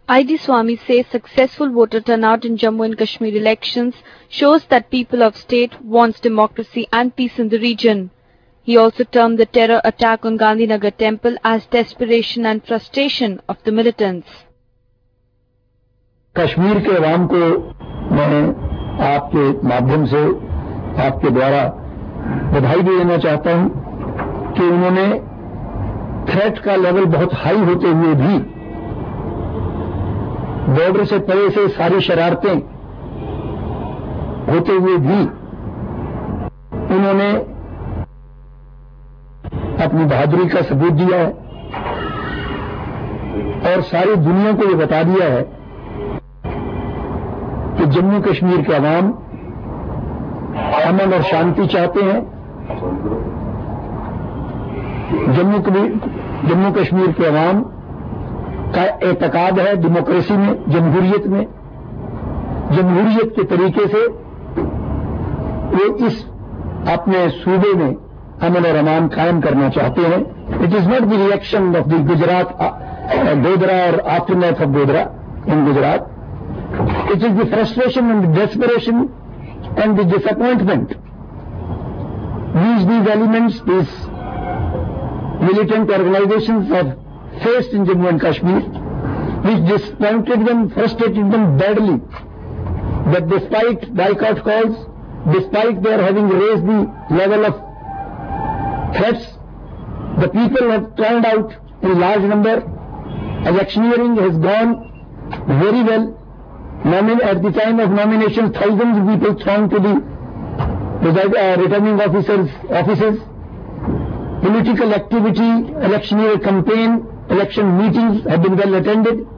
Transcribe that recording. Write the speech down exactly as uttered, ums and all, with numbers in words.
I D Swami says successful voter turnout in Jammu and Kashmir elections shows that people of state wants democracy and peace in the region. He also termed the terror attack on Gandhinagar temple as desperation and frustration of the militants. Kashmir के अवाम को मैं आपके माध्यम से आपके द्वारा बधाई देना चाहता हूं कि उन्होंने थ्रेट का लेवल बहुत हाई होते हुए भी बॉर्डर से परे से सारी शरारतें होते हुए भी उन्होंने अपनी बहादुरी का सबूत दिया है और सारी दुनिया को ये बता दिया है कि जम्मू कश्मीर के अवाम अमन और शांति चाहते हैं। जम्मू जम्मू कश्मीर के अवाम का एतकाद है डेमोक्रेसी में, जमहूरियत में। जमहूरियत के तरीके से वो इस अपने सूबे में अमन और अमान कायम करना चाहते हैं। It is not the reaction of the Gujarat Godhra और aftermath of Godhra in Gujarat. It is the frustration and the desperation and the disappointment these these elements, these militant organizations have faced in Jammu and Kashmir, which disappointed them, frustrated them badly, that despite boycott calls, despite their having raised the level of threats, the people have turned out in large number. Electioneering has gone very well. At the time of nomination, thousands of people thronged to the uh, returning officers' offices. Political activity, electioneer campaign, election meetings have been well attended.